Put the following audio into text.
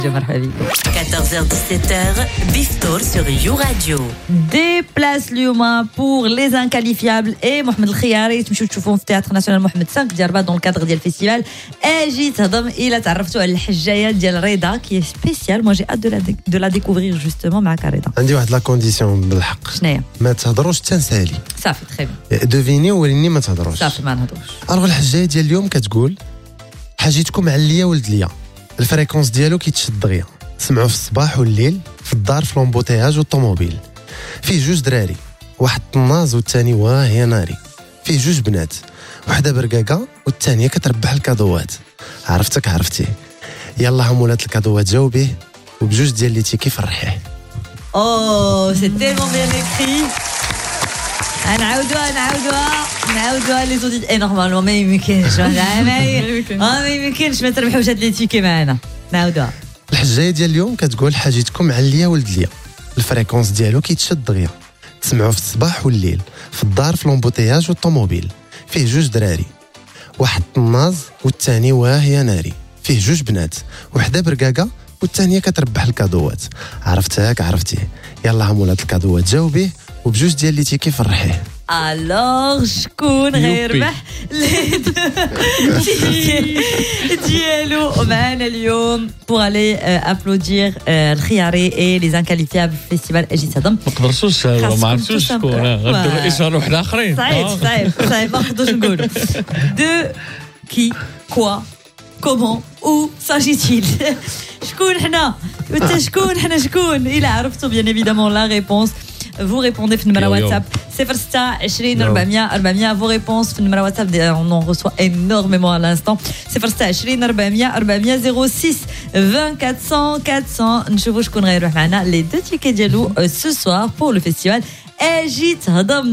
مرحبا بكم 14h-17h بفطور sur You Radio. دي بلاس اليوم بور لي انكاليفيابل اي محمد الخياري تمشيو تشوفوهم في تياتر ناسيونال محمد 5 ديال رباط دون الكادر ديال الفيستيفال. اجي تهضم الى تعرفتوا على الحجايه ديال رضا كي سبيسيال. مو جي اد دو لا ديكوفرير جوستومون مع رضا. عندي واحد لا كونديسيون بالحق. شناهي؟ ما تهضروش تنسالي. صافي تري بيان. دوفيني وليني ما تهضروش. صافي ما نهضروش. الوغ الحجايه ديال اليوم كتقول حاجيتكم عليا ولد ليا الفريكونس ديالو كيتشد دغيا. سمعوا في الصباح والليل في الدار في لومبوتياج والطوموبيل. فيه جوج دراري واحد طناز والثاني واه يا ناري. فيه جوج بنات وحده برقاقه والثانيه كتربح الكادوات. عرفتك عرفتيه. يلا ها مولات الكادوات جاوبيه وبجوج ديال لي تيكي فرحيه. اوه سي تيلمون بيان اكري. نعاودوها لي زوديت اي نورمالمون ما يمكنش ما يمكنش ما تربحوش هاد لي تيكي معنا. نعاودوها. الحجايه ديال اليوم كتقول حاجيتكم عليا ولد ليا الفريكونس ديالو كيتشد دغيا. تسمعوا في الصباح والليل في الدار في لومبوتياج والطوموبيل. فيه جوج دراري واحد طناز والثاني واه يا ناري. فيه جوج بنات وحده برقاقه والثانيه كتربح الكادوات. عرفتك عرفتيه. يلا ها مولات الكادوات جاوبيه وبجوج ديال لي تيكي فرحيه. الوغ شكون غيربح لي تيكي ديالو معنا اليوم بوغ الي ابلودير الخياري اي لي انكاليفيابل فيستيفال اجي تهضم. ما قدرتوش ما عرفتوش شكون غنديروا اشاره واحد اخرين. صعيب ما نقدروش نقولوا دو كي كوا كومون او ساجيتيل. شكون حنا وانت شكون الا عرفتوا بيان ايفيدامون لا ريبونس vous répondez في النمرة واتساب 06 20 400 400 vos réponses في النمرة واتساب on en reçoit énormément à l'instant 06 20 400 400 06 20 400 400 نشوفوا شكون غيروح معنا les deux tickets ديالو ce soir pour le festival اجي تهضم.